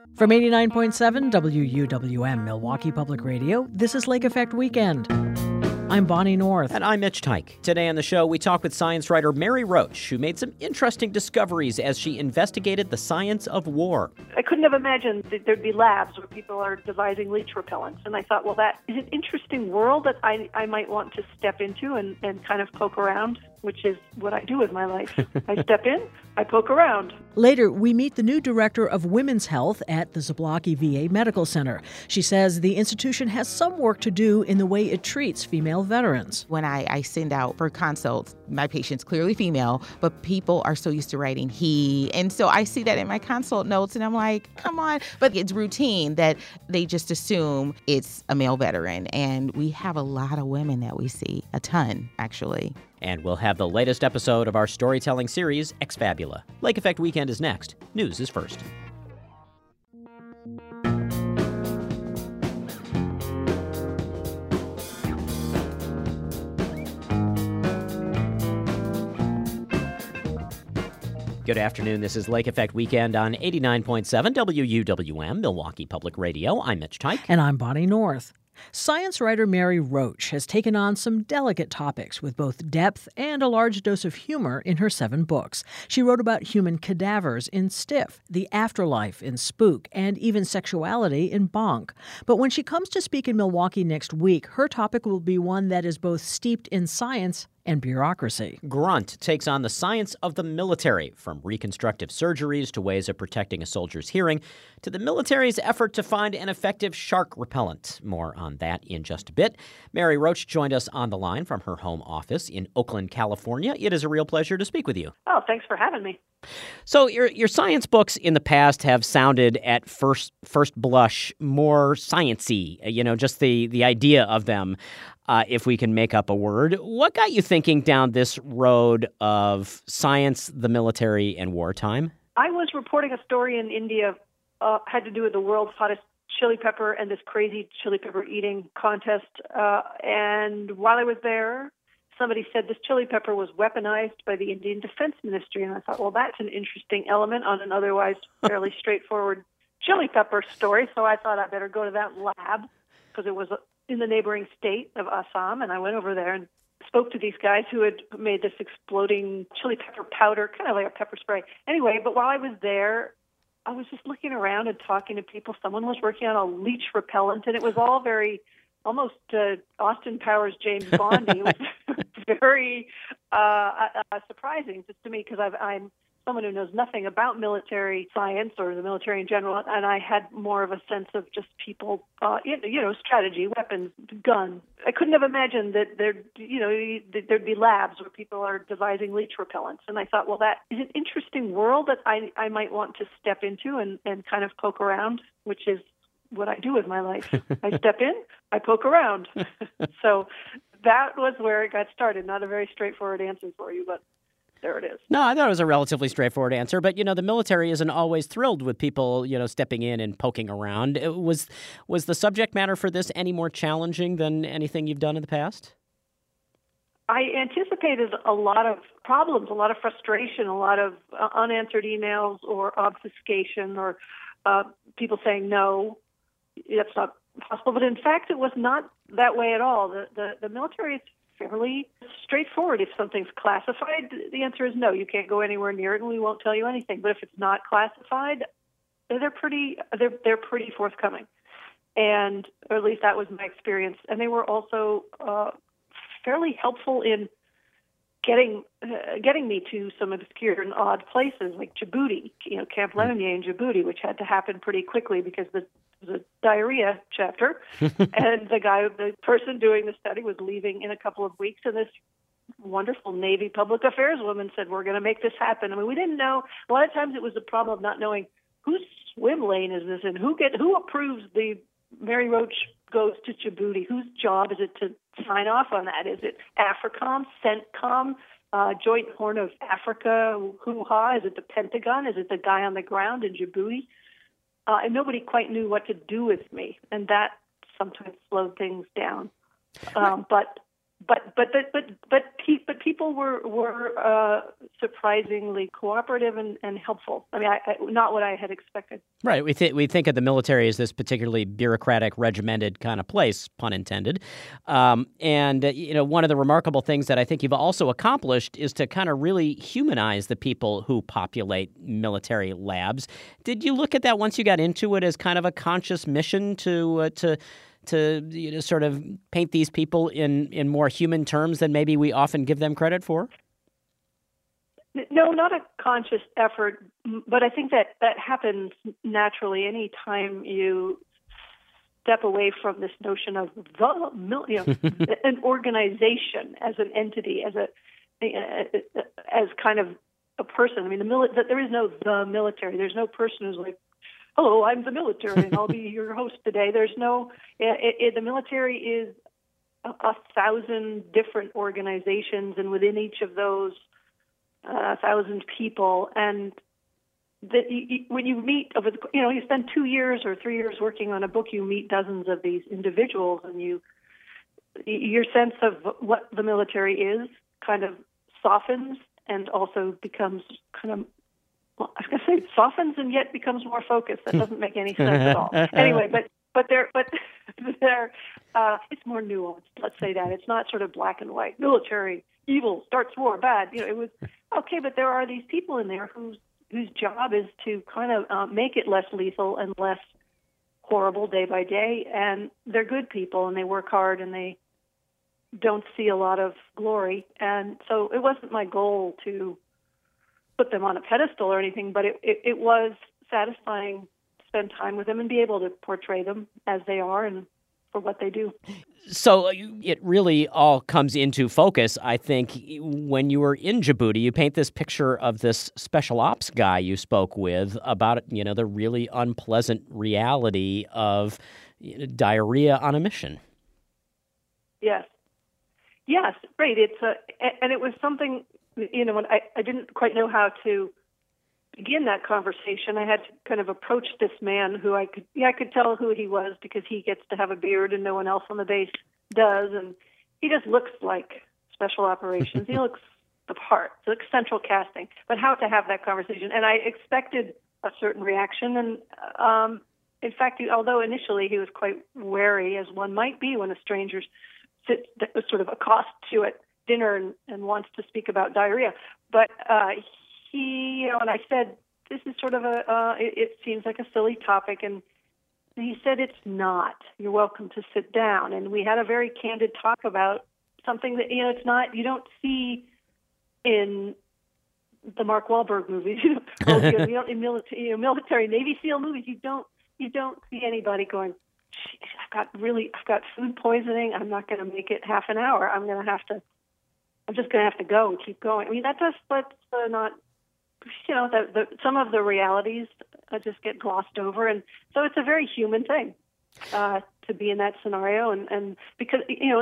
From 89.7 WUWM Milwaukee Public Radio, this is Lake Effect Weekend. I'm Bonnie North. And I'm Mitch Teich. Today on the show, we talk with science writer Mary Roach, who made some interesting discoveries as she investigated the science of war. I couldn't have imagined that there'd be labs where people are devising leech repellents. And I thought, well, that is an interesting world that I might want to step into and kind of poke around, which is what I do with my life. I step in, I poke around. Later, we meet the new director of women's health at the Zablocki VA Medical Center. She says the institution has some work to do in the way it treats female veterans. When I send out for consults, my patient's clearly female, but people are so used to writing he. And so I see that in my consult notes, and I'm like, come on. But it's routine that they just assume it's a male veteran. And we have a lot of women that we see, a ton, actually. And we'll have the latest episode of our storytelling series, Exfabula. Lake Effect Weekend is next. News is first. Good afternoon. This is Lake Effect Weekend on 89.7 WUWM, Milwaukee Public Radio. I'm Mitch Teich. And I'm Bonnie North. Science writer Mary Roach has taken on some delicate topics with both depth and a large dose of humor in her 7 books. She wrote about human cadavers in Stiff, the afterlife in Spook, and even sexuality in Bonk. But when she comes to speak in Milwaukee next week, her topic will be one that is both steeped in science and bureaucracy. Grunt takes on the science of the military, from reconstructive surgeries to ways of protecting a soldier's hearing, to the military's effort to find an effective shark repellent. More on that in just a bit. Mary Roach joined us on the line from her home office in Oakland, California. It is a real pleasure to speak with you. Oh, thanks for having me. So your science books in the past have sounded at first blush more science-y, just the idea of them. If we can make up a word. What got you thinking down this road of science, the military, and wartime? I was reporting a story in India, had to do with the world's hottest chili pepper and this crazy chili pepper eating contest. And while I was there, somebody said this chili pepper was weaponized by the Indian Defense Ministry. And I thought, well, that's an interesting element on an otherwise fairly straightforward chili pepper story. So I thought I better go to that lab because it was in the neighboring state of Assam, and I went over there and spoke to these guys who had made this exploding chili pepper powder, kind of like a pepper spray. Anyway, but while I was there, I was just looking around and talking to people. Someone was working on a leech repellent, and it was all very, almost Austin Powers, James Bondy. It was very surprising just to me because I'm someone who knows nothing about military science or the military in general, and I had more of a sense of just people, strategy, weapons, guns. I couldn't have imagined that there'd be labs where people are devising leech repellents, and I thought, well, that is an interesting world that I might want to step into and kind of poke around, which is what I do with my life. I step in, I poke around. So that was where it got started. Not a very straightforward answer for you, but there it is. No, I thought it was a relatively straightforward answer, but, the military isn't always thrilled with people, stepping in and poking around. Was the subject matter for this any more challenging than anything you've done in the past? I anticipated a lot of problems, a lot of frustration, a lot of unanswered emails or obfuscation or people saying, no, that's not possible. But in fact, it was not that way at all. The military is fairly straightforward. If something's classified, the answer is no. You can't go anywhere near it, and we won't tell you anything. But if it's not classified, they're pretty forthcoming, or at least that was my experience. And they were also fairly helpful in getting me to some obscure and odd places like Djibouti, Camp Lemonnier in Djibouti, which had to happen pretty quickly because the diarrhea chapter, and the person doing the study was leaving in a couple of weeks, and this wonderful Navy public affairs woman said, we're going to make this happen. I mean, we didn't know. A lot of times it was the problem of not knowing whose swim lane is this in, who approves the Mary Roach goes to Djibouti, whose job is it to sign off on that? Is it AFRICOM, CENTCOM, Joint Horn of Africa, hoo-ha? Is it the Pentagon? Is it the guy on the ground in Djibouti? And nobody quite knew what to do with me, and that sometimes slowed things down. But but people were surprisingly cooperative and helpful. I mean, not what I had expected. Right. We think of the military as this particularly bureaucratic, regimented kind of place, pun intended. One of the remarkable things that I think you've also accomplished is to kind of really humanize the people who populate military labs. Did you look at that once you got into it as kind of a conscious mission to sort of paint these people in more human terms than maybe we often give them credit for? No, not a conscious effort, but I think that happens naturally any time you step away from this notion of an organization as an entity, as kind of a person. I mean, there is no the military. There's no person who's like, hello, I'm the military, and I'll be your host today. There's no. The military is 1,000 different organizations, and within each of those 1,000 people, and when you meet you spend 2 years or 3 years working on a book, you meet dozens of these individuals, and your sense of what the military is kind of softens and also becomes kind of. Well, I was going to say softens and yet becomes more focused. That doesn't make any sense at all. Anyway, but it's more nuanced. Let's say that it's not sort of black and white. Military evil starts war bad. It was okay, but there are these people in there whose job is to kind of make it less lethal and less horrible day by day. And they're good people and they work hard and they don't see a lot of glory. And so it wasn't my goal to put them on a pedestal or anything, but it was satisfying to spend time with them and be able to portray them as they are and for what they do. So it really all comes into focus, I think, when you were in Djibouti. You paint this picture of this special ops guy you spoke with about, the really unpleasant reality of diarrhea on a mission. Yes, right. And it was something. When I didn't quite know how to begin that conversation, I had to kind of approach this man who I could tell who he was because he gets to have a beard and no one else on the base does, and he just looks like special operations. He looks the part, so like central casting. But how to have that conversation, and I expected a certain reaction, and in fact, although initially he was quite wary, as one might be when a stranger sort of accosts you at dinner and wants to speak about diarrhea. But he, and I said, this is sort of it seems like a silly topic. And he said, it's not. You're welcome to sit down. And we had a very candid talk about something that, it's not, you don't see in the Mark Wahlberg movies, in military Navy SEAL movies, you don't see anybody going, I've got food poisoning. I'm not going to make it half an hour. I'm just going to have to go and keep going. I mean, that's not, some of the realities just get glossed over. And so it's a very human thing to be in that scenario. And because,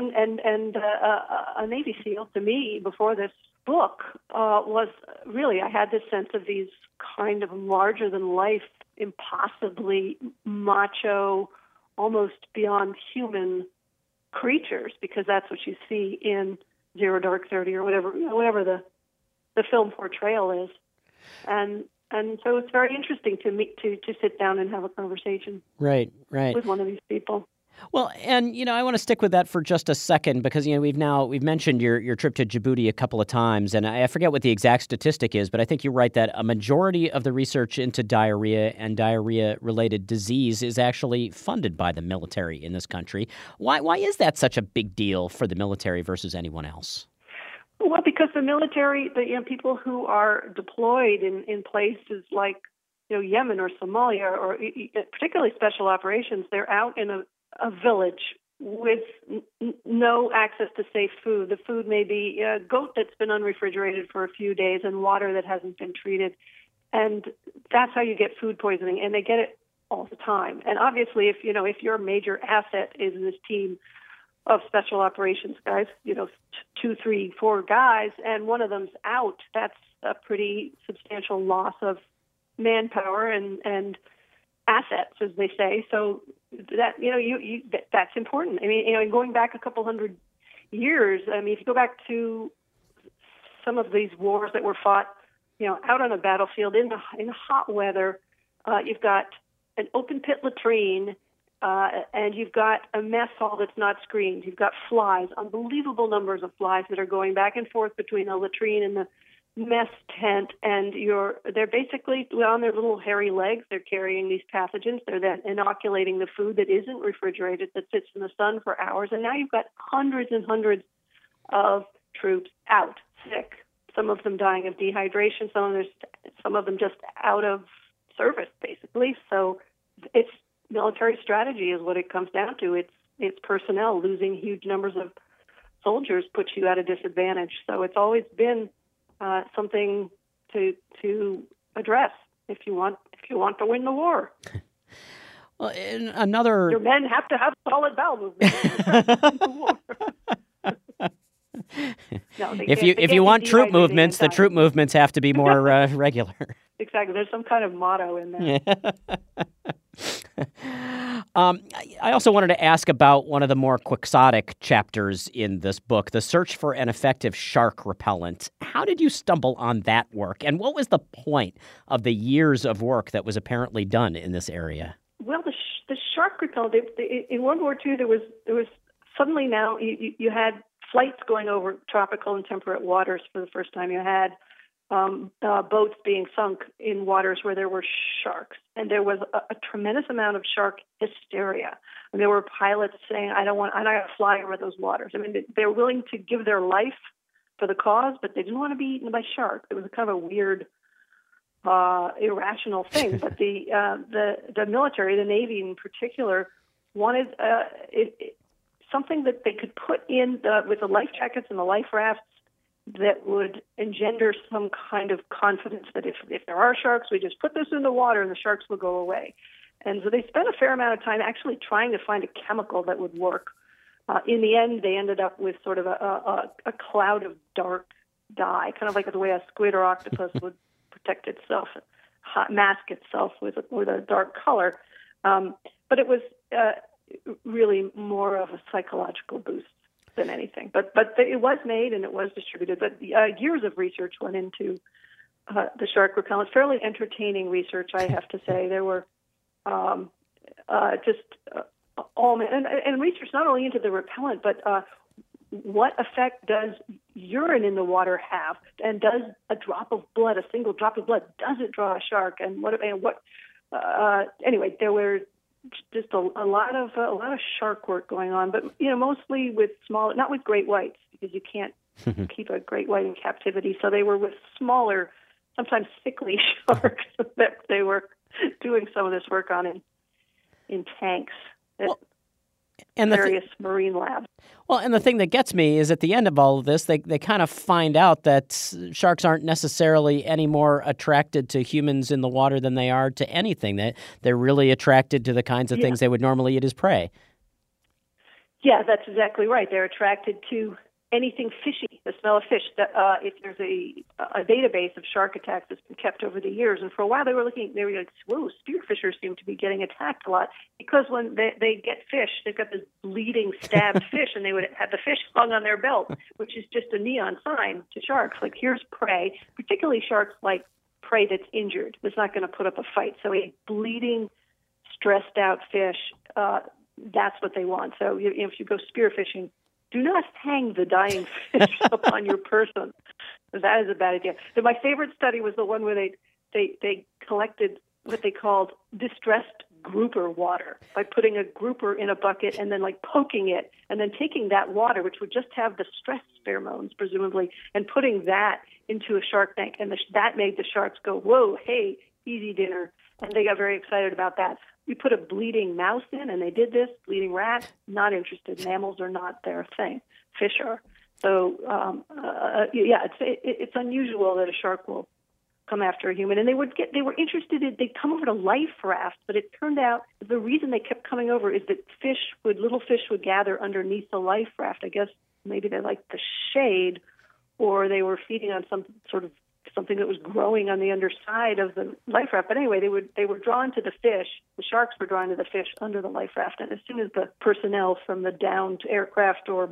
a Navy SEAL to me before this book was really, I had this sense of these kind of larger than life, impossibly macho, almost beyond human creatures, because that's what you see in Zero Dark 30 or whatever the film portrayal is, and so it's very interesting to me to sit down and have a conversation, right, with one of these people. Well, and I want to stick with that for just a second because we've mentioned your trip to Djibouti a couple of times, and I forget what the exact statistic is, but I think you're right that a majority of the research into diarrhea and diarrhea-related disease is actually funded by the military in this country. Why is that such a big deal for the military versus anyone else? Well, because the military, people who are deployed in places like Yemen or Somalia, or particularly special operations, they're out in a village with no access to safe food. The food may be a goat that's been unrefrigerated for a few days and water that hasn't been treated. And that's how you get food poisoning. And they get it all the time. And obviously, if your major asset is this team of special operations guys, 2, 3, 4 guys, and one of them's out, that's a pretty substantial loss of manpower and assets, as they say. So that that's important. I mean, going back a couple hundred years. I mean, if you go back to some of these wars that were fought, out on a battlefield in the hot weather, you've got an open pit latrine, and you've got a mess hall that's not screened. You've got flies, unbelievable numbers of flies that are going back and forth between the latrine and the mess tent, and they're basically on their little hairy legs. They're carrying these pathogens. They're then inoculating the food that isn't refrigerated, that sits in the sun for hours. And now you've got hundreds and hundreds of troops out, sick. Some of them dying of dehydration. Some of them just out of service, basically. So it's military strategy is what it comes down to. It's personnel. Losing huge numbers of soldiers puts you at a disadvantage. So it's always been something to address if you want to win the war. Well, your men have to have solid bowel movements to win the war. No, if you want troop movements, the troop movements have to be more regular. Exactly. There's some kind of motto in there. I also wanted to ask about one of the more quixotic chapters in this book, the search for an effective shark repellent. How did you stumble on that work, and what was the point of the years of work that was apparently done in this area? Well, the shark repellent, in World War II, there was suddenly now you had flights going over tropical and temperate waters for the first time. You had boats being sunk in waters where there were sharks, and there was a tremendous amount of shark hysteria. And there were pilots saying, "I'm not going to fly over those waters." I mean, they were willing to give their life for the cause, but they didn't want to be eaten by sharks. It was kind of a weird, irrational thing. But the military, the Navy in particular, wanted something that they could put in with the life jackets and the life rafts that would engender some kind of confidence that if there are sharks, we just put this in the water and the sharks will go away. And so they spent a fair amount of time actually trying to find a chemical that would work. In the end, they ended up with sort of a cloud of dark dye, kind of like the way a squid or octopus would protect itself, mask itself with a dark color. But it was really more of a psychological boost than anything. But it was made and it was distributed. But years of research went into the shark repellent. Fairly entertaining research, I have to say. There were and research not only into the repellent, but what effect does urine in the water have, and does a single drop of blood, does it draw a shark? And anyway, there were just a lot of shark work going on, but mostly with smaller, not with great whites, because you can't keep a great white in captivity. So they were with smaller, sometimes sickly sharks that they were doing some of this work on in tanks at various marine labs. Well, and the thing that gets me is at the end of all of this, they kind of find out that sharks aren't necessarily any more attracted to humans in the water than they are to anything. They're really attracted to the kinds of things they would normally eat as prey. Yeah, that's exactly right. They're attracted to anything fishy, the smell of fish. If there's a database of shark attacks that's been kept over the years, and for a while they were like, whoa, spearfishers seem to be getting attacked a lot, because when they get fish, they've got this bleeding, stabbed fish, and they would have the fish hung on their belt, which is just a neon sign to sharks, like here's prey. Particularly sharks like prey that's injured, that's not going to put up a fight. So a bleeding, stressed out fish, that's what they want. So if you go spearfishing, do not hang the dying fish up on your person. That is a bad idea. But my favorite study was the one where they collected what they called distressed grouper water by putting a grouper in a bucket and then poking it and then taking that water, which would just have the stress pheromones presumably, and putting that into a shark tank. And that made the sharks go, whoa, hey, easy dinner. And they got very excited about that. We put a bleeding mouse in, and they did this. Bleeding rat, not interested. Mammals are not their thing. Fish are. So, it's unusual that a shark will come after a human. And they were interested in, they'd come over to life rafts, but it turned out the reason they kept coming over is that little fish would gather underneath the life raft. I guess maybe they liked the shade, or they were feeding on some sort of something that was growing on the underside of the life raft. But anyway, they were drawn to the fish. The sharks were drawn to the fish under the life raft. And as soon as the personnel from the downed aircraft or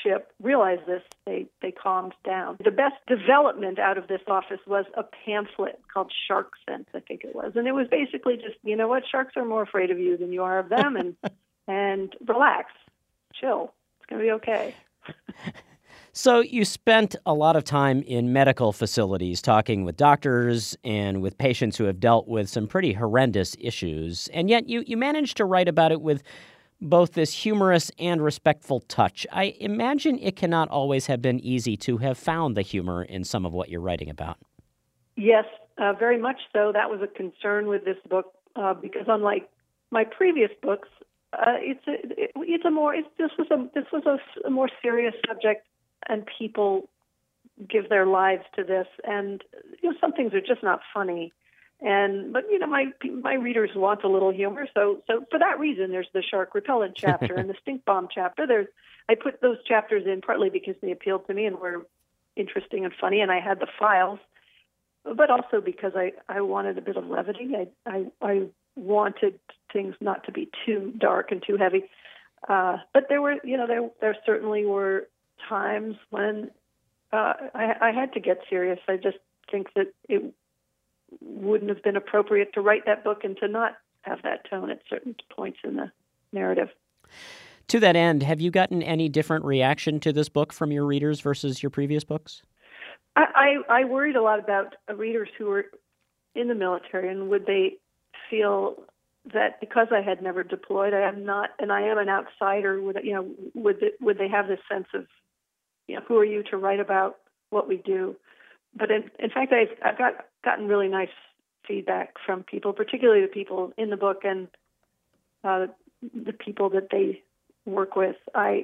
ship realized this, they calmed down. The best development out of this office was a pamphlet called Shark Sense, I think it was. And it was basically just, you know what, sharks are more afraid of you than you are of them, and relax, chill. It's going to be okay. So you spent a lot of time in medical facilities talking with doctors and with patients who have dealt with some pretty horrendous issues, and yet you managed to write about it with both this humorous and respectful touch. I imagine it cannot always have been easy to have found the humor in some of what you're writing about. Yes, very much so. That was a concern with this book because unlike my previous books, this was a more serious subject, and people give their lives to this, and some things are just not funny. But my readers want a little humor, so for that reason, there's the shark repellent chapter and the stink bomb chapter. I put those chapters in partly because they appealed to me and were interesting and funny, and I had the files, but also because I wanted a bit of levity. I wanted things not to be too dark and too heavy. But there certainly were times when I had to get serious. I just think that it wouldn't have been appropriate to write that book and to not have that tone at certain points in the narrative. To that end, have you gotten any different reaction to this book from your readers versus your previous books? I worried a lot about readers who were in the military, and would they feel that because I had never deployed, I am an outsider. Would they have this sense of, who are you to write about what we do? But in fact, I've gotten really nice feedback from people, particularly the people in the book and the people that they work with.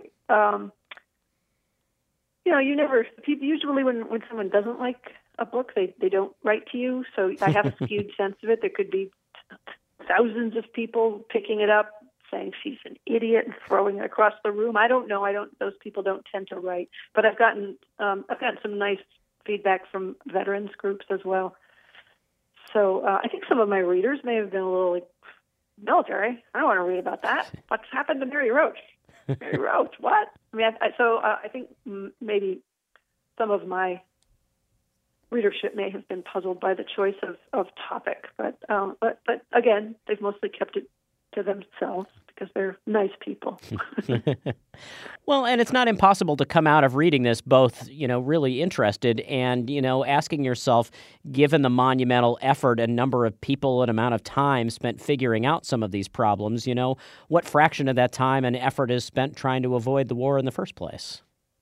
Usually when someone doesn't like a book, they don't write to you. So I have a skewed sense of it. There could be thousands of people picking it up, saying she's an idiot and throwing it across the room. I don't know. Those people don't tend to write. But I've gotten some nice feedback from veterans groups as well. So I think some of my readers may have been a little like, military? I don't want to read about that. What's happened to Mary Roach? Mary Roach, what? I think maybe some of my readership may have been puzzled by the choice of topic, but again, they've mostly kept it to themselves because they're nice people. Well, and it's not impossible to come out of reading this both, really interested and, asking yourself, given the monumental effort and number of people and amount of time spent figuring out some of these problems, what fraction of that time and effort is spent trying to avoid the war in the first place?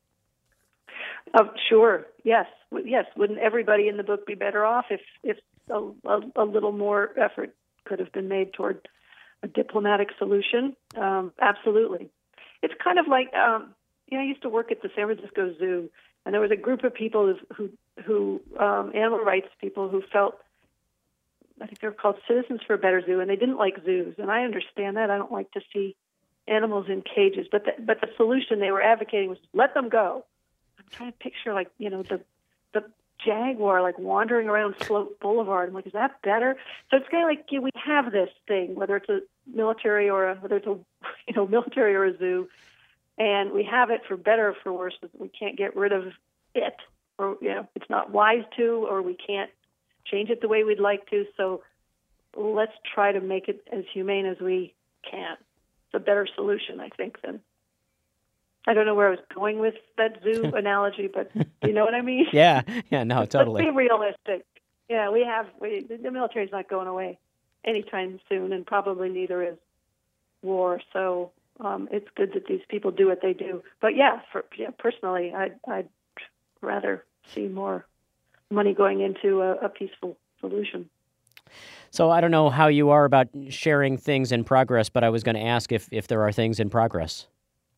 Sure. Yes. Wouldn't everybody in the book be better off if a little more effort could have been made toward a diplomatic solution? Absolutely. It's kind of like, I used to work at the San Francisco Zoo, and there was a group of people who animal rights people who felt, I think they were called Citizens for a Better Zoo, and they didn't like zoos. And I understand that. I don't like to see animals in cages. But the solution they were advocating was let them go. I'm trying to picture the jaguar jaguar around Sloat Boulevard. I'm like, is that better? So it's kind of like we have this thing, whether it's a military or military or a zoo, and we have it for better or for worse. We can't get rid of it, or it's not wise to, or we can't change it the way we'd like to. So let's try to make it as humane as we can. It's a better solution, I think, than. I don't know where I was going with that zoo analogy, but you know what I mean? Yeah, no, totally. Let's be realistic. Yeah, the military's not going away anytime soon, and probably neither is war. So it's good that these people do what they do. But personally, I'd rather see more money going into a peaceful solution. So I don't know how you are about sharing things in progress, but I was going to ask if there are things in progress.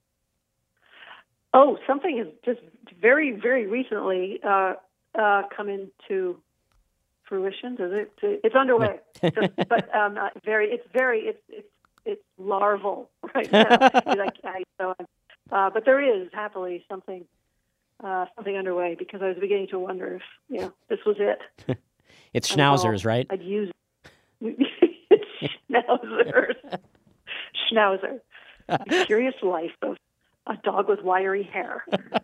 Oh, something has just very, very recently come into fruition. It's underway, but not very. It's larval right now. But there is happily something underway because I was beginning to wonder if this was it. It's schnauzers, right? I'd use schnauzers. Schnauzer. The curious life of a dog with wiry hair.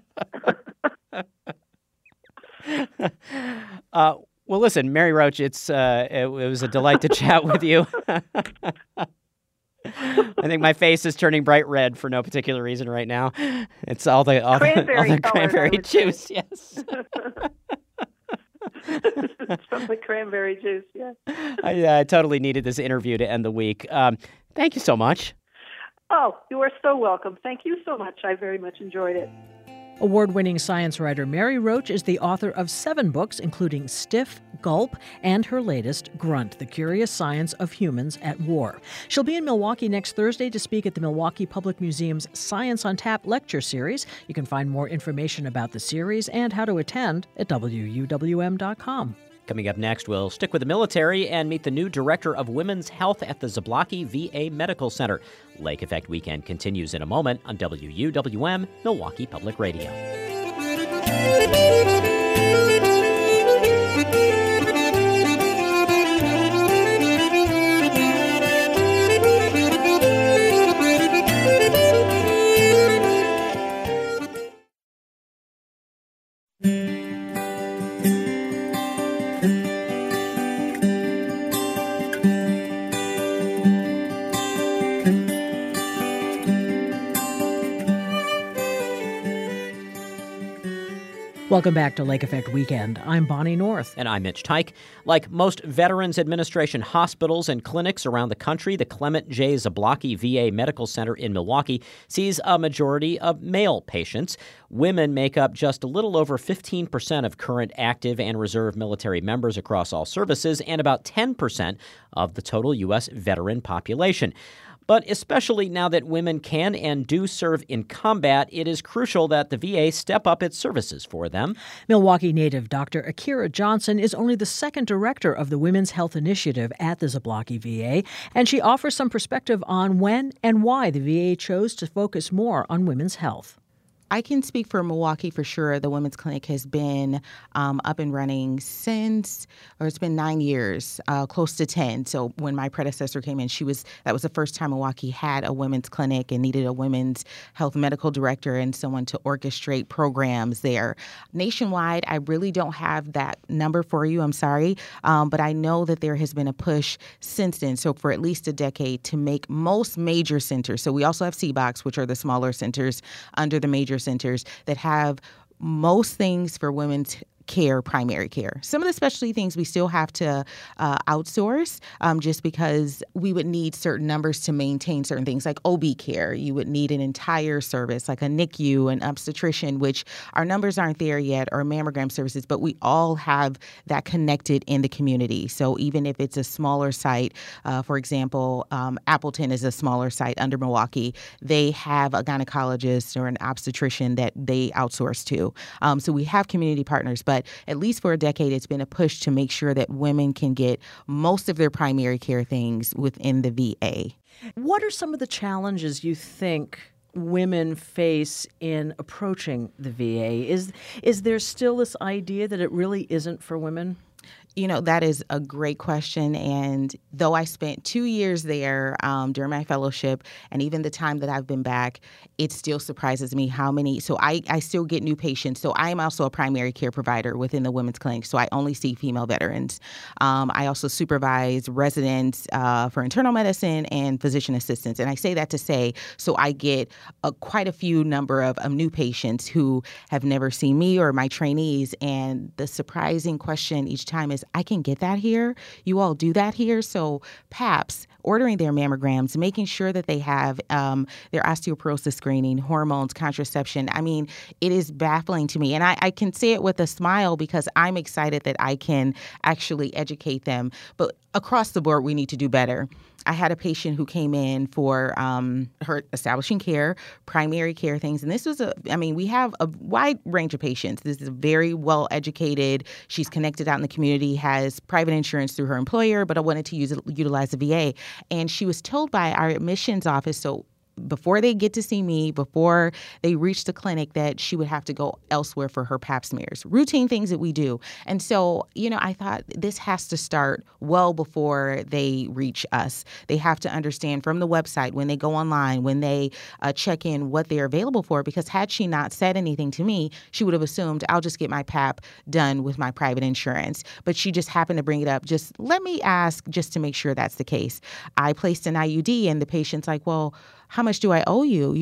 Well, listen, Mary Roach, it was a delight to chat with you. I think my face is turning bright red for no particular reason right now. It's all the cranberry juice, yes. It's from the cranberry juice, yes. I totally needed this interview to end the week. Thank you so much. Oh, you are so welcome. Thank you so much. I very much enjoyed it. Award-winning science writer Mary Roach is the author of 7 books, including Stiff, Gulp, and her latest, Grunt, The Curious Science of Humans at War. She'll be in Milwaukee next Thursday to speak at the Milwaukee Public Museum's Science on Tap lecture series. You can find more information about the series and how to attend at WUWM.com. Coming up next, we'll stick with the military and meet the new director of women's health at the Zablocki VA Medical Center. Lake Effect Weekend continues in a moment on WUWM, Milwaukee Public Radio. Welcome back to Lake Effect Weekend. I'm Bonnie North. And I'm Mitch Tyke. Like most Veterans Administration hospitals and clinics around the country, the Clement J. Zablocki VA Medical Center in Milwaukee sees a majority of male patients. Women make up just a little over 15% of current active and reserve military members across all services and about 10% of the total U.S. veteran population. But especially now that women can and do serve in combat, it is crucial that the VA step up its services for them. Milwaukee native Dr. Akira Johnson is only the second director of the Women's Health Initiative at the Zablocki VA, and she offers some perspective on when and why the VA chose to focus more on women's health. I can speak for Milwaukee for sure. The Women's Clinic has been up and running it's been 9 years, close to 10. So when my predecessor came in, that was the first time Milwaukee had a women's clinic and needed a women's health medical director and someone to orchestrate programs there. Nationwide, I really don't have that number for you. I'm sorry. But I know that there has been a push since then, so for at least a decade, to make most major centers. So we also have CBOCs, which are the smaller centers under the major centers that have most things for women's care, primary care. Some of the specialty things we still have to outsource just because we would need certain numbers to maintain certain things like OB care. You would need an entire service like a NICU, an obstetrician, which our numbers aren't there yet, or mammogram services, but we all have that connected in the community. So even if it's a smaller site, for example, Appleton is a smaller site under Milwaukee, they have a gynecologist or an obstetrician that they outsource to. So we have community partners, but at least for a decade, it's been a push to make sure that women can get most of their primary care things within the VA. What are some of the challenges you think women face in approaching the VA? Is there still this idea that it really isn't for women? You know, that is a great question. And though I spent 2 years there during my fellowship, and even the time that I've been back, it still surprises me how many. So I still get new patients. So I am also a primary care provider within the women's clinic. So I only see female veterans. I also supervise residents for internal medicine and physician assistants. And I say that to say, so I get quite a few number of new patients who have never seen me or my trainees. And the surprising question each time is, I can get that here. You all do that here. So PAPs, ordering their mammograms, making sure that they have their osteoporosis screening, hormones, contraception. I mean, it is baffling to me. And I can say it with a smile because I'm excited that I can actually educate them. But across the board, we need to do better. I had a patient who came in for her establishing care, primary care things. And this was we have a wide range of patients. This is very well educated. She's connected out in the community, has private insurance through her employer, but I wanted to utilize the VA. And she was told by our admissions office, so before they get to see me, before they reach the clinic, that she would have to go elsewhere for her pap smears, routine things that we do. And so, I thought this has to start well before they reach us. They have to understand from the website, when they go online, when they check in, what they're available for, because had she not said anything to me, she would have assumed I'll just get my pap done with my private insurance. But she just happened to bring it up. Just let me ask just to make sure that's the case. I placed an IUD and the patient's like, well, how much do I owe you?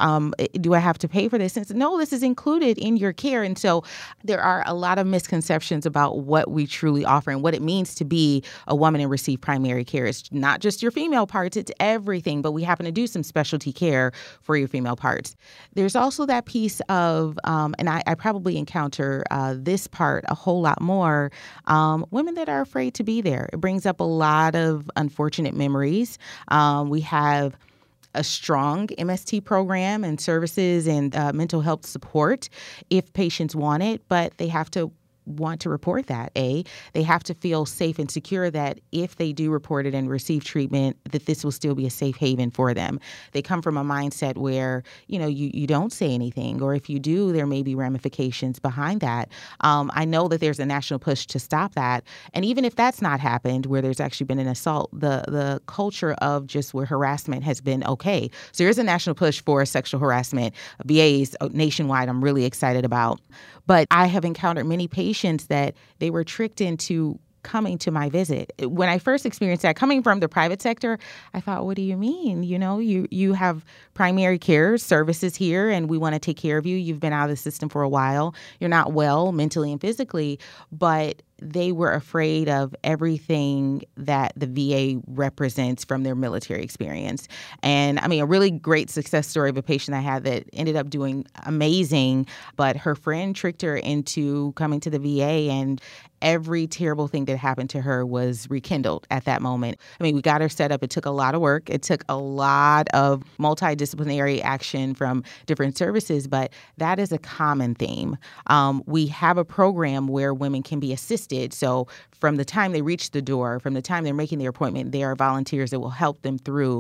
Do I have to pay for this? And said, no, this is included in your care. And so there are a lot of misconceptions about what we truly offer and what it means to be a woman and receive primary care. It's not just your female parts, it's everything, but we happen to do some specialty care for your female parts. There's also that piece of, and I probably encounter this part a whole lot more, women that are afraid to be there. It brings up a lot of unfortunate memories. We have a strong MST program and services and mental health support if patients want it, but they have to want to report that. They have to feel safe and secure that if they do report it and receive treatment, that this will still be a safe haven for them. They come from a mindset where, you don't say anything, or if you do, there may be ramifications behind that. I know that there's a national push to stop that. And even if that's not happened, where there's actually been an assault, the culture of just where harassment has been okay. So there's a national push for sexual harassment. VAs nationwide, I'm really excited about. But I have encountered many patients that they were tricked into coming to my visit. When I first experienced that, coming from the private sector, I thought, what do you mean? You have primary care services here and we want to take care of you. You've been out of the system for a while. You're not well mentally and physically, but they were afraid of everything that the VA represents from their military experience. And a really great success story of a patient I had that ended up doing amazing, but her friend tricked her into coming to the VA, and every terrible thing that happened to her was rekindled at that moment. We got her set up. It took a lot of work. It took a lot of multidisciplinary action from different services, but that is a common theme. We have a program where women can be assisted. So from the time they reach the door, from the time they're making their appointment, there are volunteers that will help them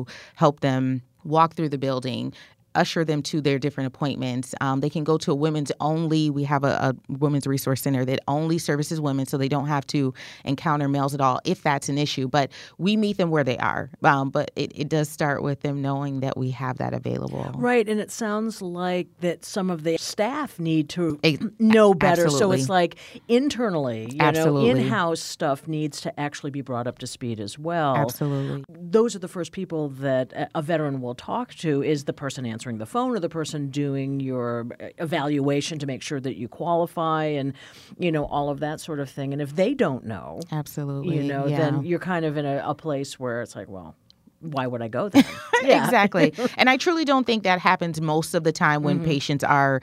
walk through the building, usher them to their different appointments. They can go to a women's only. We have a women's resource center that only services women, so they don't have to encounter males at all if that's an issue. But we meet them where they are. But it does start with them knowing that we have that available. Right, and it sounds like that some of the staff need to know better. Absolutely. So it's like internally, Absolutely. In-house stuff needs to actually be brought up to speed as well. Absolutely. Those are the first people that a veteran will talk to, is the person answering the phone or the person doing your evaluation to make sure that you qualify and, all of that sort of thing. And if they don't know, Absolutely. then you're kind of in a place where it's like, well, why would I go then? Yeah. Exactly. And I truly don't think that happens most of the time when patients are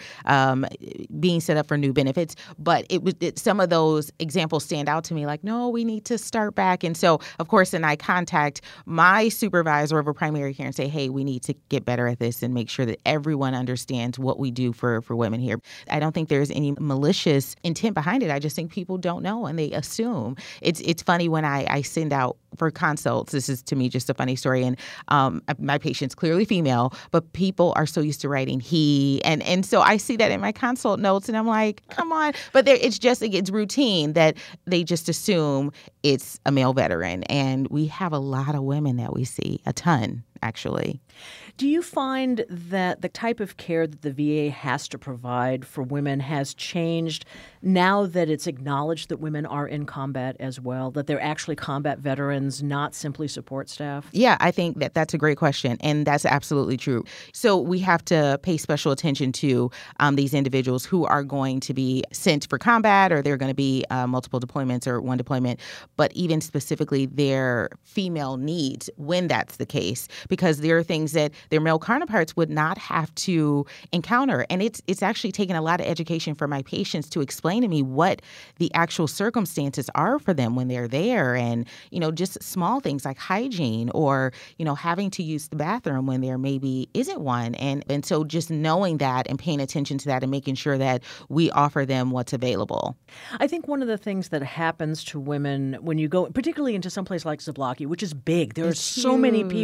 being set up for new benefits. But some of those examples stand out to me like, no, we need to start back. And so, of course, then I contact my supervisor of a primary care and say, hey, we need to get better at this and make sure that everyone understands what we do for women here. I don't think there's any malicious intent behind it. I just think people don't know and they assume. It's funny when I send out for consults. This is, to me, just a funny story. And my patient's clearly female, but people are so used to writing he. And so I see that in my consult notes and I'm like, come on. But it's routine that they just assume it's a male veteran. And we have a lot of women that we see, a ton, actually. Do you find that the type of care that the VA has to provide for women has changed now that it's acknowledged that women are in combat as well, that they're actually combat veterans, not simply support staff? Yeah, I think that's a great question, and that's absolutely true. So we have to pay special attention to these individuals who are going to be sent for combat, or they're going to be multiple deployments or one deployment, but even specifically their female needs when that's the case, because there are things that their male counterparts would not have to encounter. And it's actually taken a lot of education for my patients to explain to me what the actual circumstances are for them when they're there. And, just small things like hygiene or, having to use the bathroom when there maybe isn't one. And so just knowing that and paying attention to that and making sure that we offer them what's available. I think one of the things that happens to women when you go, particularly into some place like Zablocki, which is big, there are so many people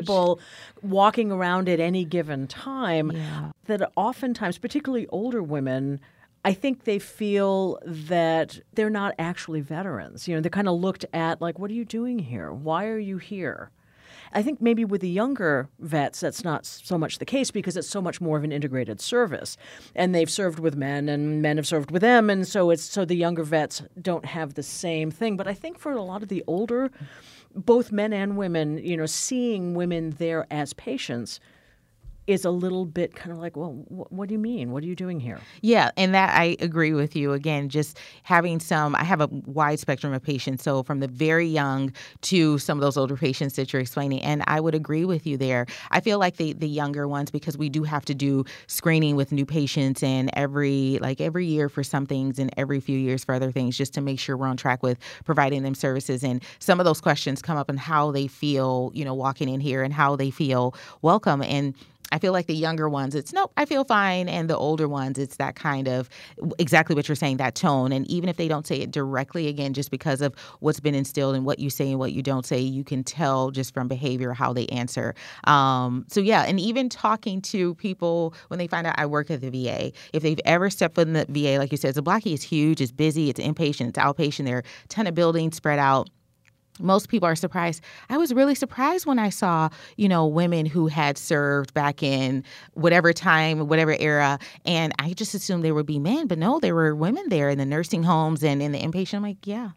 walking around at any given time, Yeah. that oftentimes, particularly older women, I think they feel that they're not actually veterans. They're kind of looked at like, what are you doing here? Why are you here? I think maybe with the younger vets, that's not so much the case because it's so much more of an integrated service. And they've served with men and men have served with them. And so the younger vets don't have the same thing. But I think for a lot of the older, both men and women, seeing women there as patients is a little bit kind of like, well, what do you mean? What are you doing here? Yeah, and that I agree with you. Again, just having I have a wide spectrum of patients, so from the very young to some of those older patients that you're explaining, and I would agree with you there. I feel like the younger ones, because we do have to do screening with new patients and every year for some things and every few years for other things, just to make sure we're on track with providing them services. And some of those questions come up on how they feel, walking in here and how they feel welcome. And I feel like the younger ones, it's, nope, I feel fine. And the older ones, it's that kind of exactly what you're saying, that tone. And even if they don't say it directly, again, just because of what's been instilled and what you say and what you don't say, you can tell just from behavior how they answer. So, yeah, and even talking to people when they find out I work at the VA, if they've ever stepped foot in the VA, like you said, Zablocki is huge, it's busy, it's inpatient, it's outpatient. There are a ton of buildings spread out. Most people are surprised. I was really surprised when I saw, women who had served back in whatever time, whatever era, and I just assumed there would be men, but no, there were women there in the nursing homes and in the inpatient. I'm like, yeah,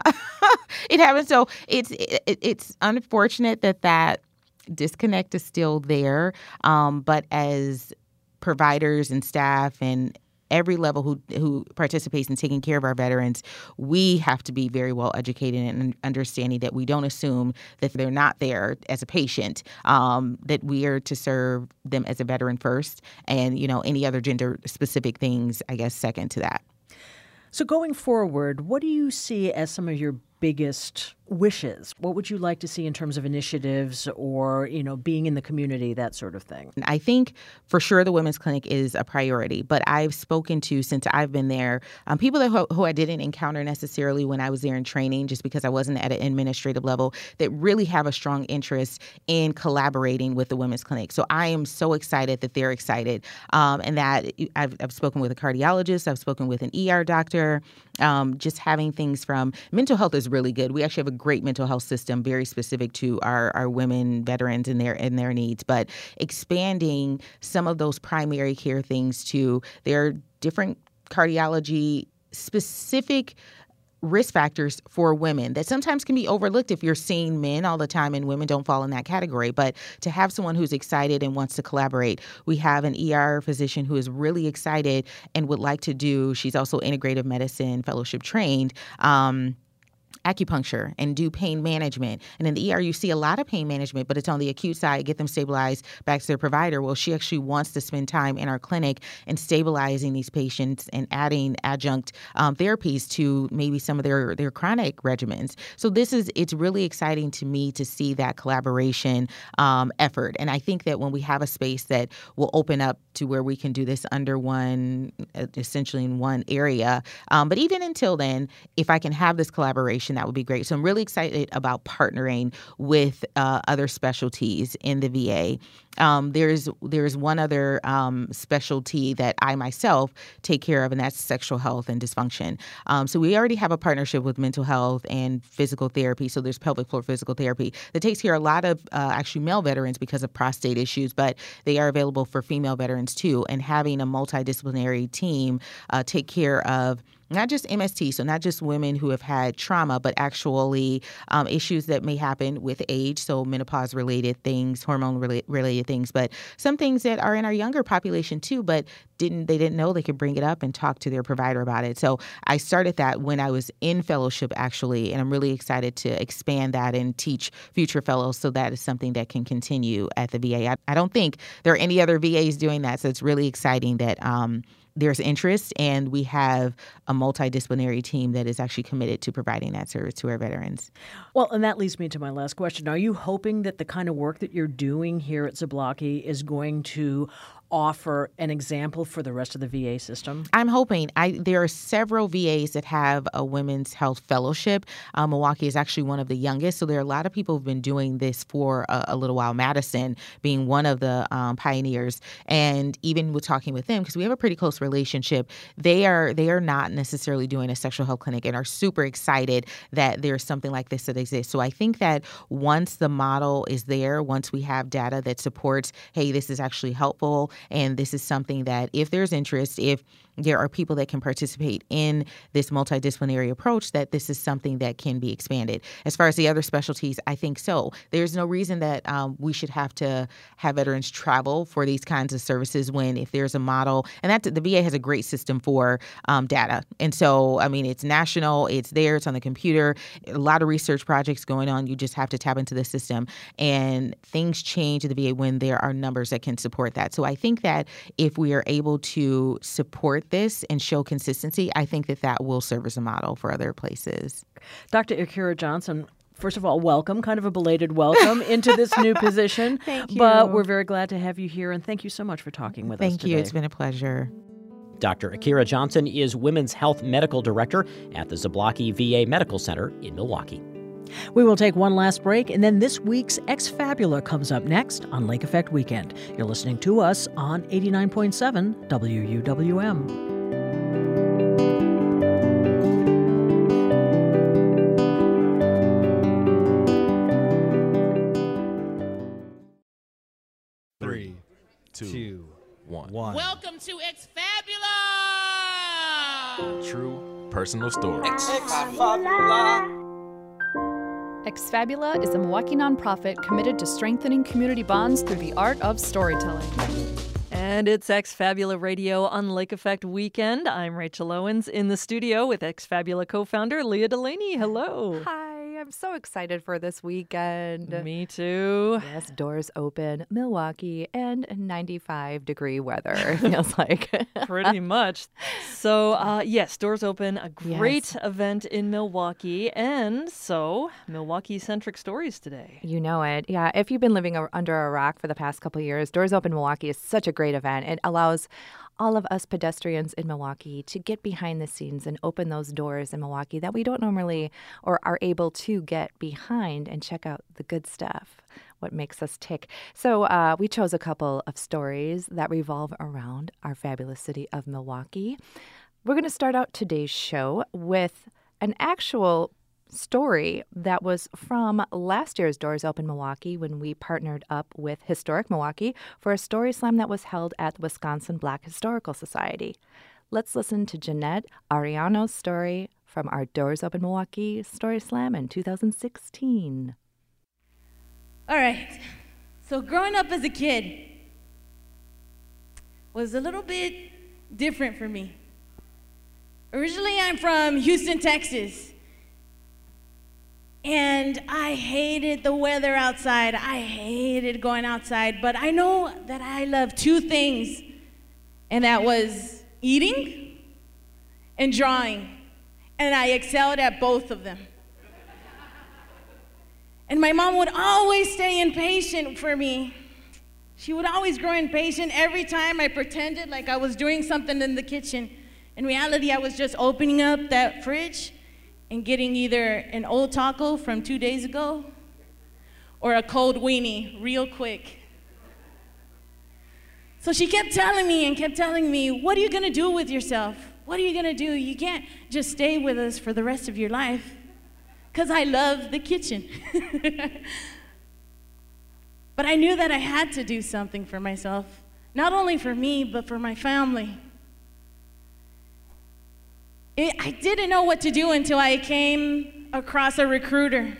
it happens. So it's unfortunate that disconnect is still there, but as providers and staff and every level who participates in taking care of our veterans, we have to be very well educated and understanding that we don't assume that they're not there as a patient, that we are to serve them as a veteran first, and any other gender specific things, I guess, second to that. So going forward, what do you see as some of your biggest wishes? What would you like to see in terms of initiatives or, being in the community, that sort of thing? I think for sure the Women's Clinic is a priority, but I've spoken to, since I've been there, people who I didn't encounter necessarily when I was there in training, just because I wasn't at an administrative level, that really have a strong interest in collaborating with the Women's Clinic. So I am so excited that they're excited, and that I've spoken with a cardiologist, I've spoken with an ER doctor, just having things from mental health is really good. We actually have a great mental health system, very specific to our women veterans and their needs. But expanding some of those primary care things to their different cardiology specific risk factors for women that sometimes can be overlooked if you're seeing men all the time, and women don't fall in that category. But to have someone who's excited and wants to collaborate, we have an ER physician who is really excited and would like to do, she's also integrative medicine fellowship trained, acupuncture and do pain management. And in the ER, you see a lot of pain management, but it's on the acute side, get them stabilized back to their provider. Well, she actually wants to spend time in our clinic and stabilizing these patients and adding adjunct therapies to maybe some of their chronic regimens. So it's really exciting to me to see that collaboration effort. And I think that when we have a space that will open up to where we can do this under essentially in one area. But even until then, if I can have this collaboration, that would be great. So I'm really excited about partnering with other specialties in the VA. There's one other specialty that I myself take care of, and that's sexual health and dysfunction. So we already have a partnership with mental health and physical therapy. So there's pelvic floor physical therapy that takes care of a lot of actually male veterans because of prostate issues, but they are available for female veterans too. And having a multidisciplinary team take care of not just MST, so not just women who have had trauma, but actually issues that may happen with age, so menopause-related things, hormone-related things, but some things that are in our younger population too, but they didn't know they could bring it up and talk to their provider about it. So I started that when I was in fellowship, actually, and I'm really excited to expand that and teach future fellows, so that is something that can continue at the VA. I don't think there are any other VAs doing that, so it's really exciting that there's interest, and we have a multidisciplinary team that is actually committed to providing that service to our veterans. Well, and that leads me to my last question. Are you hoping that the kind of work that you're doing here at Zablocki is going to offer an example for the rest of the VA system? I'm hoping. There are several VAs that have a women's health fellowship. Milwaukee is actually one of the youngest, so there are a lot of people who've been doing this for a little while. Madison being one of the pioneers, and even with talking with them, because we have a pretty close relationship, they are not necessarily doing a sexual health clinic and are super excited that there's something like this that exists. So I think that once the model is there, once we have data that supports, hey, this is actually helpful, and this is something that if there's interest, if there are people that can participate in this multidisciplinary approach, that this is something that can be expanded. As far as the other specialties, I think so. There's no reason that we should have to have veterans travel for these kinds of services when if there's a model, and that the VA has a great system for data. And so, I mean, it's national, it's there, it's on the computer, a lot of research projects going on. You just have to tap into the system, and things change at the VA when there are numbers that can support that. So I think that if we are able to support this and show consistency, I think that will serve as a model for other places. Dr. Akira Johnson, first of all, welcome, kind of a belated welcome into this new position. Thank you. But we're very glad to have you here, and thank you so much for talking with us today. Thank you. It's been a pleasure. Dr. Akira Johnson is Women's Health Medical Director at the Zablocki VA Medical Center in Milwaukee. We will take one last break, and then this week's Exfabula comes up next on Lake Effect Weekend. You're listening to us on 89.7 WUWM. Three, two, one. Welcome to Exfabula! True personal story. Exfabula is a Milwaukee nonprofit committed to strengthening community bonds through the art of storytelling. And it's Exfabula Radio on Lake Effect Weekend. I'm Rachel Owens in the studio with Exfabula co-founder Leah Delaney. Hello. Hi, I'm so excited for this weekend. Me too. Yes, doors open, Milwaukee, and 95-degree weather, it feels like. Pretty much. So, yes, doors open, a great event in Milwaukee. And so, Milwaukee-centric stories today. You know it. Yeah, if you've been living under a rock for the past couple of years, Doors Open Milwaukee is such a great event. It allows all of us pedestrians in Milwaukee to get behind the scenes and open those doors in Milwaukee that we don't normally or are able to get behind and check out the good stuff, what makes us tick. So we chose a couple of stories that revolve around our fabulous city of Milwaukee. We're going to start out today's show with an actual story that was from last year's Doors Open Milwaukee when we partnered up with Historic Milwaukee for a story slam that was held at the Wisconsin Black Historical Society. Let's listen to Jeanette Ariano's story from our Doors Open Milwaukee Story Slam in 2016. All right. So growing up as a kid was a little bit different for me. Originally, I'm from Houston, Texas. And I hated the weather outside. I hated going outside. But I know that I love two things, and that was eating and drawing. And I excelled at both of them. And my mom would always stay impatient for me. She would always grow impatient every time I pretended like I was doing something in the kitchen. In reality, I was just opening up that fridge and getting either an old taco from 2 days ago or a cold weenie real quick. So she kept telling me, what are you gonna do with yourself? What are you gonna do? You can't just stay with us for the rest of your life. Because I love the kitchen. But I knew that I had to do something for myself, not only for me, but for my family. I didn't know what to do until I came across a recruiter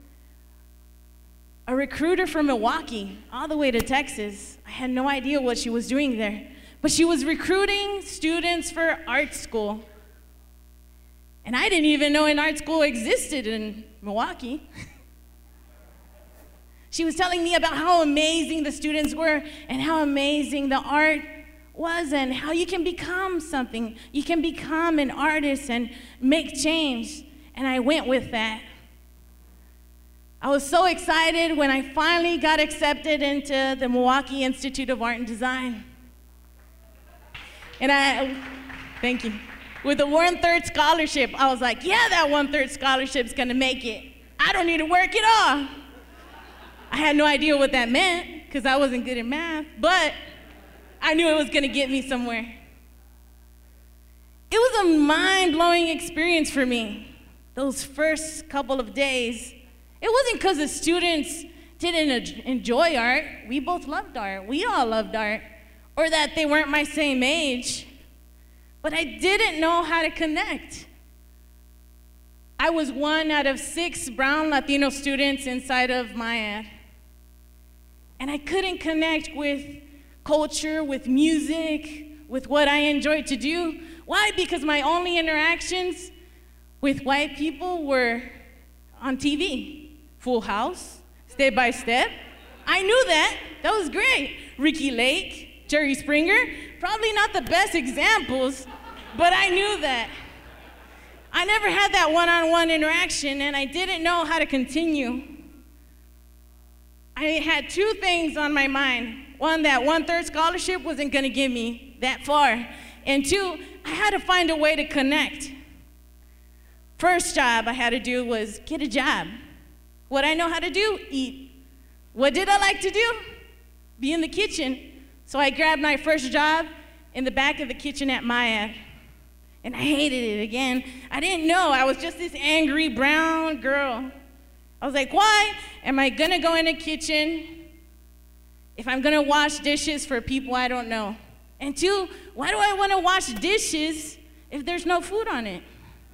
from Milwaukee, all the way to Texas. I had no idea what she was doing there, but she was recruiting students for art school. And I didn't even know an art school existed in Milwaukee. She was telling me about how amazing the students were and how amazing the art was and how you can become something. You can become an artist and make change. And I went with that. I was so excited when I finally got accepted into the Milwaukee Institute of Art and Design. And thank you. With a 1/3 scholarship, I was like, yeah, that 1/3 scholarship's gonna make it. I don't need to work at all. I had no idea what that meant, because I wasn't good at math, but I knew it was gonna get me somewhere. It was a mind-blowing experience for me, those first couple of days. It wasn't because the students didn't enjoy art. We both loved art. We all loved art. Or that they weren't my same age. But I didn't know how to connect. I was one out of 6 brown Latino students inside of MIAD. And I couldn't connect with culture, with music, with what I enjoyed to do. Why? Because my only interactions with white people were on TV. Full House, Step by Step. I knew that. That was great. Ricky Lake, Jerry Springer. Probably not the best examples, but I knew that. I never had that one-on-one interaction, and I didn't know how to continue. I had 2 things on my mind. One, that 1/3 scholarship wasn't gonna get me that far. And 2, I had to find a way to connect. First job I had to do was get a job. What I know how to do? Eat. What did I like to do? Be in the kitchen. So I grabbed my first job in the back of the kitchen at MIAD. And I hated it again. I didn't know. I was just this angry brown girl. I was like, why am I gonna go in the kitchen if I'm gonna wash dishes for people I don't know? And 2, why do I wanna wash dishes if there's no food on it?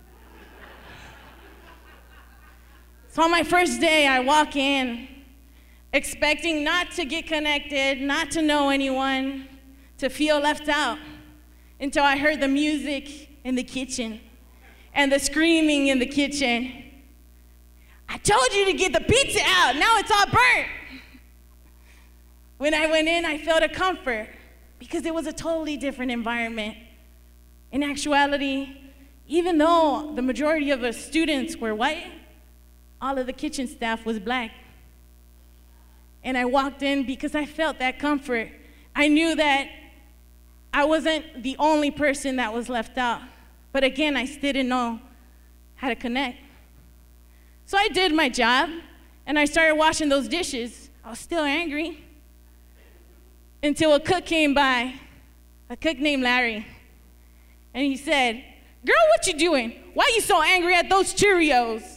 So on my first day, I walk in expecting not to get connected, not to know anyone, to feel left out, until I heard the music in the kitchen and the screaming in the kitchen. I told you to get the pizza out, now it's all burnt. When I went in, I felt a comfort because it was a totally different environment. In actuality, even though the majority of the students were white, all of the kitchen staff was black. And I walked in because I felt that comfort. I knew that I wasn't the only person that was left out. But again, I still didn't know how to connect. So I did my job, and I started washing those dishes. I was still angry. Until a cook came by, a cook named Larry. And he said, girl, what you doing? Why are you so angry at those Cheerios?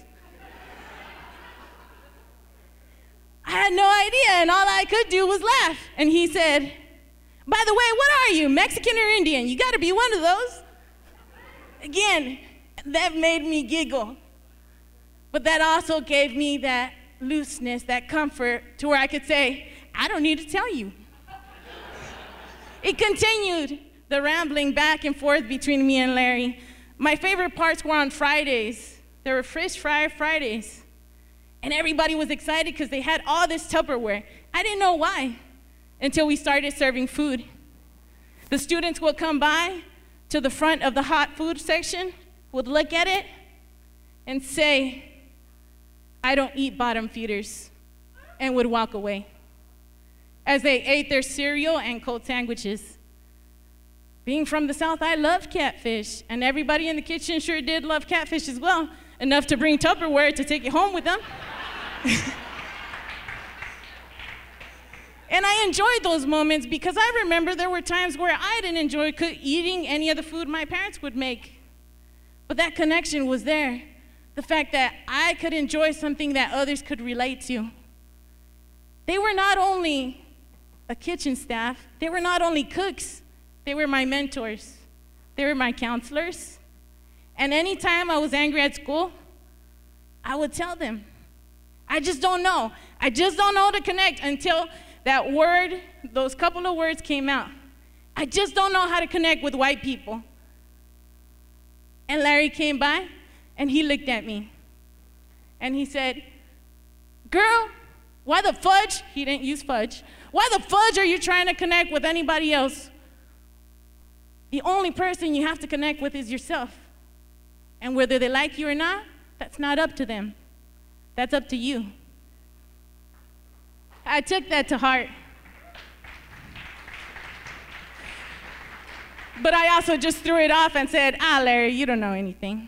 I had no idea, and all I could do was laugh. And he said, by the way, what are you, Mexican or Indian? You gotta be one of those. Again, that made me giggle. But that also gave me that looseness, that comfort, to where I could say, I don't need to tell you. It continued, the rambling back and forth between me and Larry. My favorite parts were on Fridays. There were fish fry Fridays. And everybody was excited because they had all this Tupperware. I didn't know why until we started serving food. The students would come by to the front of the hot food section, would look at it and say, I don't eat bottom feeders, and would walk away as they ate their cereal and cold sandwiches. Being from the South, I loved catfish, and everybody in the kitchen sure did love catfish as well, enough to bring Tupperware to take it home with them. And I enjoyed those moments because I remember there were times where I didn't enjoy eating any of the food my parents would make. But that connection was there. The fact that I could enjoy something that others could relate to. They were not only a kitchen staff, they were not only cooks, they were my mentors. They were my counselors. And anytime I was angry at school, I would tell them, I just don't know. I just don't know how to connect until that word, those couple of words came out. I just don't know how to connect with white people. And Larry came by and he looked at me and he said, girl, why the fudge? He didn't use fudge. Why the fudge are you trying to connect with anybody else? The only person you have to connect with is yourself. And whether they like you or not, that's not up to them. That's up to you. I took that to heart. But I also just threw it off and said, Larry, you don't know anything.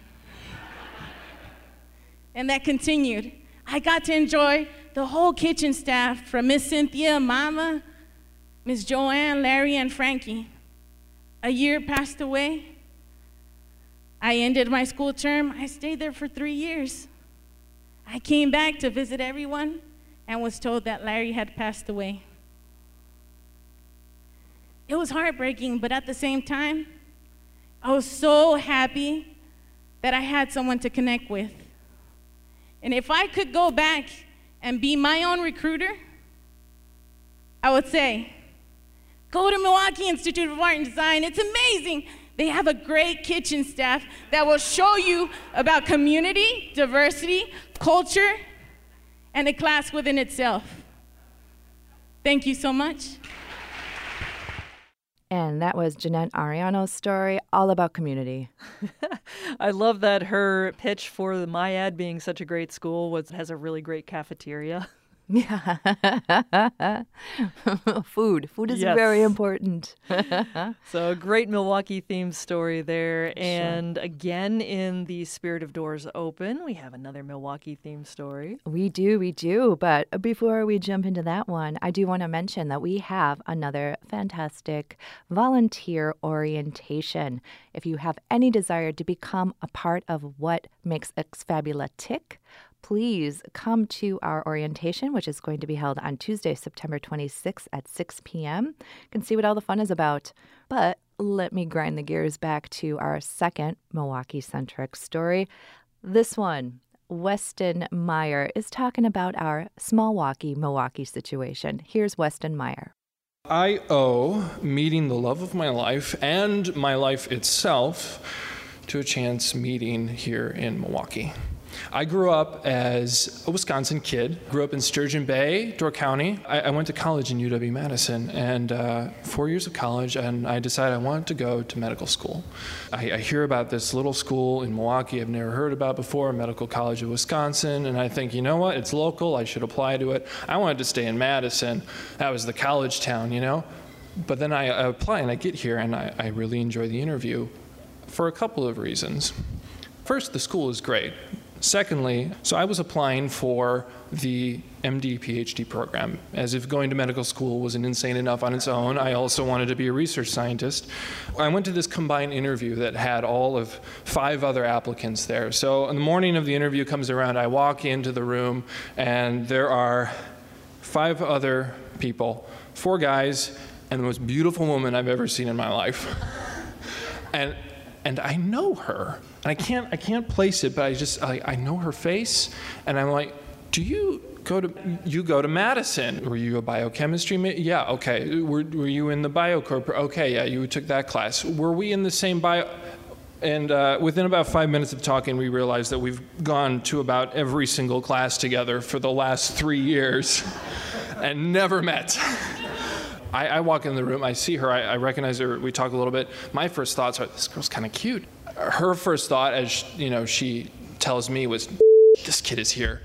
And that continued. I got to enjoy the whole kitchen staff, from Miss Cynthia, Mama, Miss Joanne, Larry, and Frankie. A year passed away. I ended my school term. I stayed there for 3 years. I came back to visit everyone and was told that Larry had passed away. It was heartbreaking, but at the same time, I was so happy that I had someone to connect with. And if I could go back and be my own recruiter, I would say, go to Milwaukee Institute of Art and Design. It's amazing. They have a great kitchen staff that will show you about community, diversity, culture, and a class within itself. Thank you so much. And that was Jeanette Ariano's story, all about community. I love that her pitch for the MIAD being such a great school has a really great cafeteria. Yeah. Food is very important. So a great Milwaukee themed story there. Sure. And again, in the spirit of Doors Open, we have another Milwaukee themed story. We do. But before we jump into that one, I do want to mention that we have another fantastic volunteer orientation. If you have any desire to become a part of what makes Exfabula tick, please come to our orientation, which is going to be held on Tuesday, September 26th at 6 p.m. You can see what all the fun is about. But let me grind the gears back to our second Milwaukee-centric story. This one, Weston Meyer, is talking about our Smallwaukee, Milwaukee situation. Here's Weston Meyer. I owe meeting the love of my life and my life itself to a chance meeting here in Milwaukee. I grew up as a Wisconsin kid, grew up in Sturgeon Bay, Door County. I went to college in UW-Madison, and 4 years of college, and I decided I wanted to go to medical school. I hear about this little school in Milwaukee I've never heard about before, Medical College of Wisconsin, and I think, you know what, it's local, I should apply to it. I wanted to stay in Madison. That was the college town, you know? But then I apply, and I get here, and I really enjoy the interview for a couple of reasons. First, the school is great. Secondly, so I was applying for the MD PhD program. As if going to medical school wasn't insane enough on its own, I also wanted to be a research scientist. I went to this combined interview that had all of 5 other applicants there. So on the morning of the interview comes around, I walk into the room, and there are 5 other people, 4 guys, and the most beautiful woman I've ever seen in my life. And I know her. And I can't place it, but I know her face, and I'm like, you go to Madison? Were you a biochemistry? Yeah, okay. Were you in the biocorp? Okay, yeah, you took that class. Were we in the same bio? And within about 5 minutes of talking, we realized that we've gone to about every single class together for the last 3 years and never met. I walk in the room, I see her, I recognize her, we talk a little bit. My first thoughts are, this girl's kind of cute. Her first thought, as she tells me, was, this kid is here.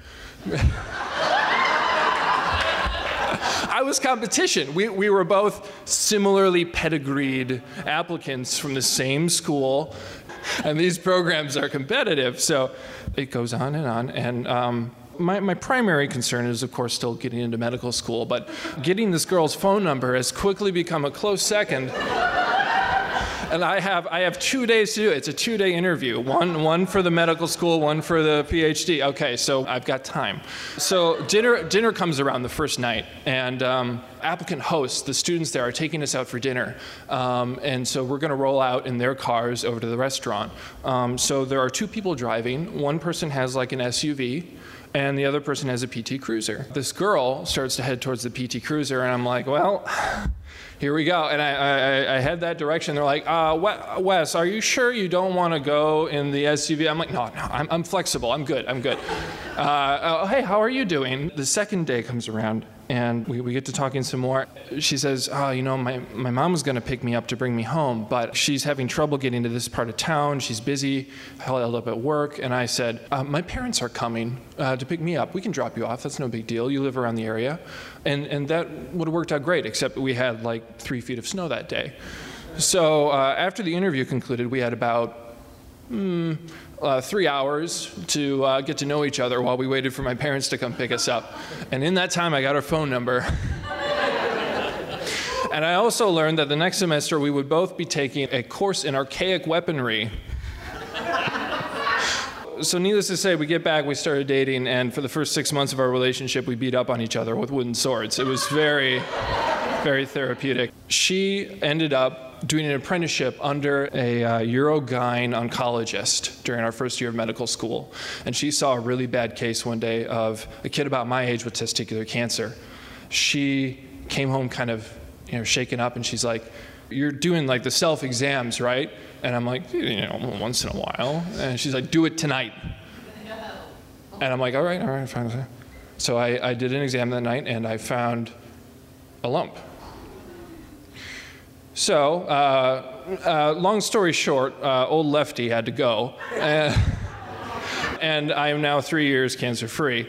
I was competition. We were both similarly pedigreed applicants from the same school, and these programs are competitive, so it goes on, and my primary concern is, of course, still getting into medical school, but getting this girl's phone number has quickly become a close second. And I have 2 days to do it. It's a 2-day interview. One for the medical school, one for the PhD. Okay, so I've got time. So dinner comes around the first night, and applicant hosts, the students there, are taking us out for dinner. And so we're going to roll out in their cars over to the restaurant. So there are 2 people driving. One person has like an SUV, and the other person has a PT Cruiser. This girl starts to head towards the PT Cruiser, and I'm like, well, here we go. And I head that direction. They're like, Wes, are you sure you don't want to go in the SUV? I'm like, no, I'm flexible. I'm good. Hey, how are you doing? The second day comes around, and we get to talking some more. She says, my mom was going to pick me up to bring me home, but she's having trouble getting to this part of town. She's busy, held up at work. And I said, my parents are coming to pick me up. We can drop you off. That's no big deal. You live around the area. And that would have worked out great, except we had like 3 feet of snow that day. So after the interview concluded, we had about 3 hours to get to know each other while we waited for my parents to come pick us up. And in that time, I got her phone number. And I also learned that the next semester we would both be taking a course in archaic weaponry. So needless to say, we get back, we started dating, and for the first 6 months of our relationship, we beat up on each other with wooden swords. It was very, very therapeutic. She ended up doing an apprenticeship under a Urogyne oncologist during our first year of medical school. And she saw a really bad case one day of a kid about my age with testicular cancer. She came home kind of, shaken up, and she's like, "You're doing like the self-exams, right?" And I'm like, once in a while. And she's like, "Do it tonight." And I'm like, all right, fine. So I did an exam that night, and I found a lump. So, long story short, old Lefty had to go. And I am now 3 years cancer-free.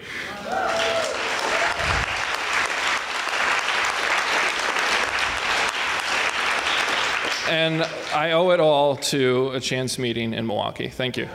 And I owe it all to a chance meeting in Milwaukee. Thank you.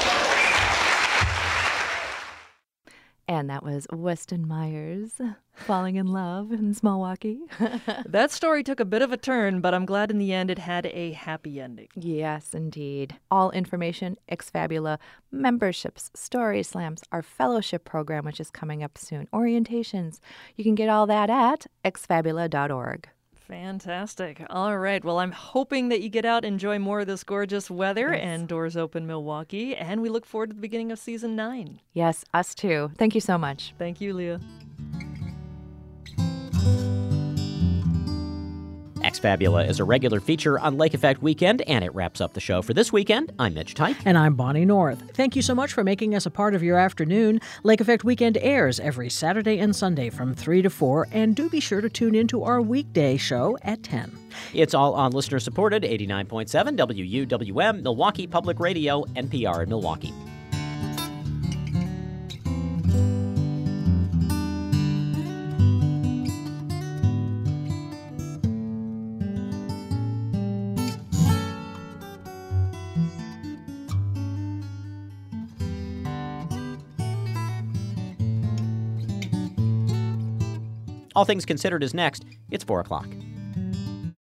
And that was Weston Myers falling in love in Milwaukee. That story took a bit of a turn, but I'm glad in the end it had a happy ending. Yes, indeed. All information, Exfabula, memberships, story slams, our fellowship program, which is coming up soon, orientations. You can get all that at exfabula.org. Fantastic. All right. Well, I'm hoping that you get out, enjoy more of this gorgeous weather and Doors Open Milwaukee. And we look forward to the beginning of season 9. Yes, us too. Thank you so much. Thank you, Leah. Exfabula is a regular feature on Lake Effect Weekend, and it wraps up the show for this weekend. I'm Mitch Teich. And I'm Bonnie North. Thank you so much for making us a part of your afternoon. Lake Effect Weekend airs every Saturday and Sunday from 3 to 4, and do be sure to tune into our weekday show at 10. It's all on listener-supported 89.7 WUWM, Milwaukee Public Radio, NPR in Milwaukee. All Things Considered is next. It's 4 o'clock.